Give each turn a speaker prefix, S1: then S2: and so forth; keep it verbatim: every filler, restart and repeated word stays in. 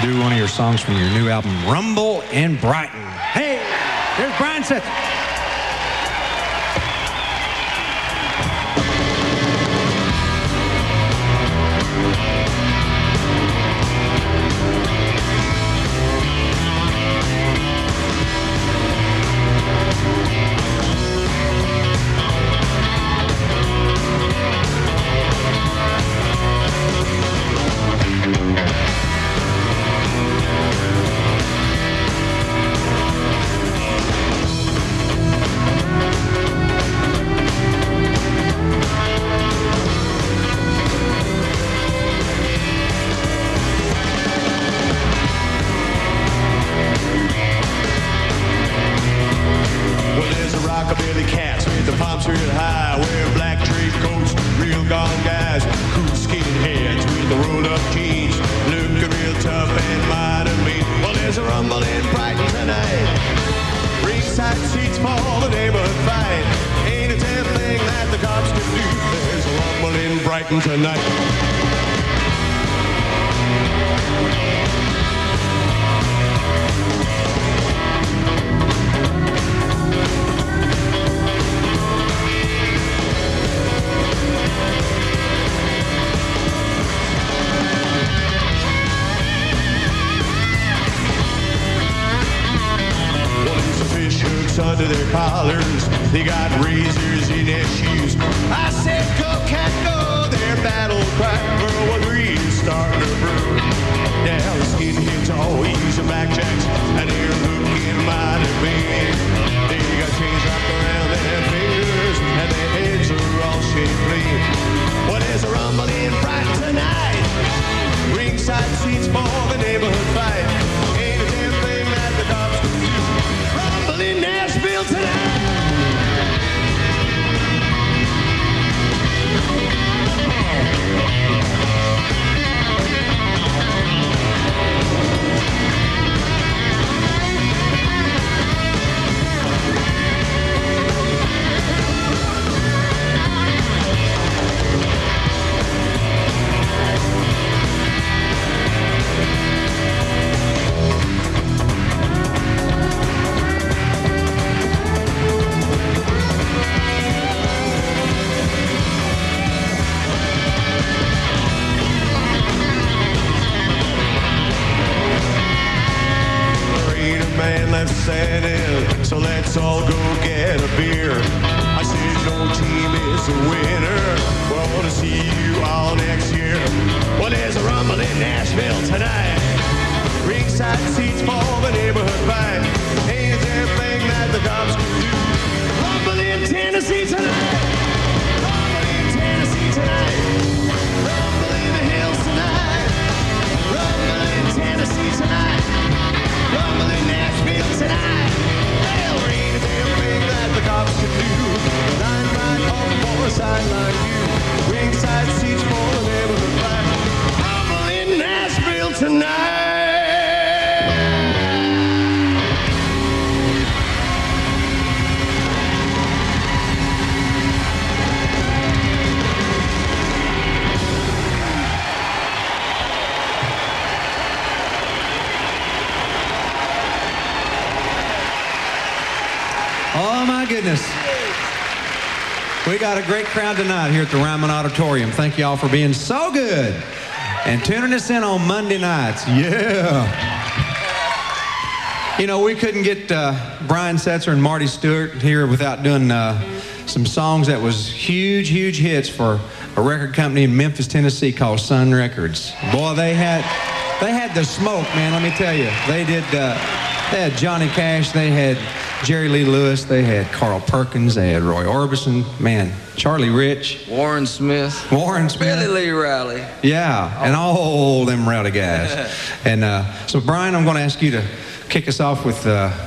S1: do one of your songs from your new album, Rumble in Brighton. Hey, there's Brian Setzer.
S2: Rockabilly cats with the palms real high, wear black trade coats, real gone guys, cool skinheads with the rolled up jeans, looking real tough and modern mean. Well, there's a rumble in Brighton tonight, ringside seats for the neighborhood fight. Ain't a damn thing that the cops can do. There's a rumble in Brighton tonight. Under their collars, they got razors in their shoes. I said, go cat go, their battle cry, World War Three is starting to brew. Now the skinheads all using blackjacks, and they're looking mighty big. They got chains wrapped around their fingers, and their heads are all shapely. Well, there's a rumble in Brighton tonight, ringside seats for the neighborhood fight. Ain't a damn thing that the cops can do. Rumble in Nashville tonight. Standing, so let's all go get a beer. I said no team is a winner. We're gonna see you all next year. Well, there's a rumble in Nashville tonight, ringside seats for the neighborhood fight. Ain't a damn thing that the cops can do. Rumble in Tennessee tonight, rumble in Tennessee tonight, rumble in the hills tonight, rumble in Tennessee tonight, rumble in Nashville tonight. Well, there ain't a damn thing that the cops can do. Line right off for a sideline view. Ringside seats for the neighborhood fight. Rumble in Nashville tonight.
S1: Oh, my goodness. We got a great crowd tonight here at the Ryman Auditorium. Thank you all for being so good and tuning us in on Monday nights. Yeah. You know, we couldn't get uh, Brian Setzer and Marty Stewart here without doing uh, some songs that was huge, huge hits for a record company in Memphis, Tennessee called Sun Records. Boy, they had they had the smoke, man, let me tell you. They did, uh, they had Johnny Cash, they had Jerry Lee Lewis, they had Carl Perkins, they had Roy Orbison, man, Charlie Rich,
S3: Warren Smith,
S1: Warren Smith,
S3: Billy Lee Riley.
S1: Yeah, oh. And all them rowdy guys. And uh, so, Brian, I'm going to ask you to kick us off with uh,